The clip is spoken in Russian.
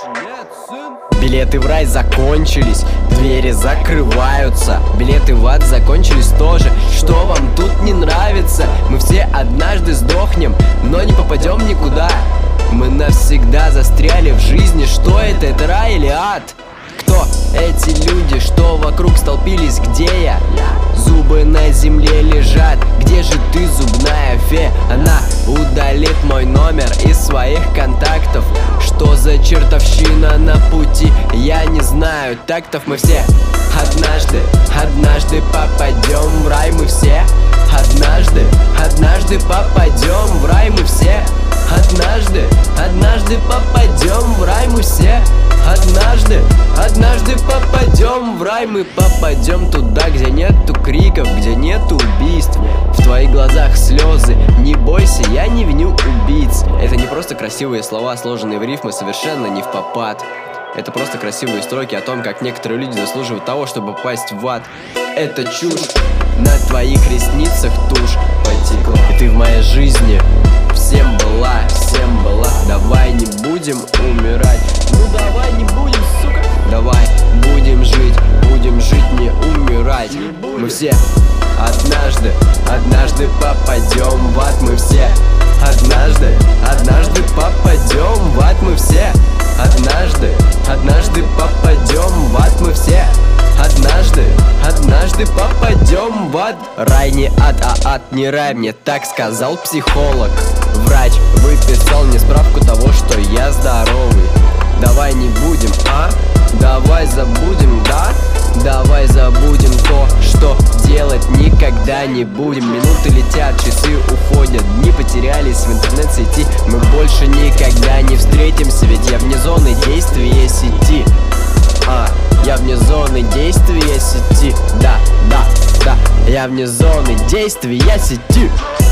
Билеты в рай закончились, двери закрываются. Билеты в ад закончились тоже. Что вам тут не нравится? Мы все однажды сдохнем, но не попадем никуда. Мы навсегда застряли в жизни. Что это? Это рай или ад? Кто эти люди, что вокруг столпились? Где я? Зубы на земле лежат. Где же ты, зубная фея? Она удалит мой номер из своих контактов. Что за чертовщина на пути? Я не знаю тактов. Мы все однажды попадем в рай. Мы все однажды попадем в рай. Мы все однажды попадем в рай. Мы все однажды попадем в рай. Мы попадем туда, где нету криков, где нету убийств. В твоих глазах слезы, не бойся, я не виню убийц. Это не просто красивые слова, сложенные в рифмы, совершенно не впопад. Это просто красивые строки о том, как некоторые люди заслуживают того, чтобы попасть в ад. Это чушь, на твоих ресницах тушь потекла. И ты в моей жизни всем была. Давай не будем умирать. Ну давай не будем, сука. Давай будем жить, не умирать. Мы все однажды попадем в ад. Мы все однажды попадем в ад. Мы все однажды попадем в ад. Мы все однажды попадем в ад. Рай не ад, а ад не рай. Мне так сказал психолог. Врач выписал мне справку того, что я здоровый. Давай не будем, давай забудем, да? Давай забудем то, что делать никогда не будем. Минуты летят, часы уходят, дни потерялись в интернет-сети. Мы больше никогда не встретимся, ведь я вне зоны действия сети. Я вне зоны действия сети. Да, я вне зоны действия сети.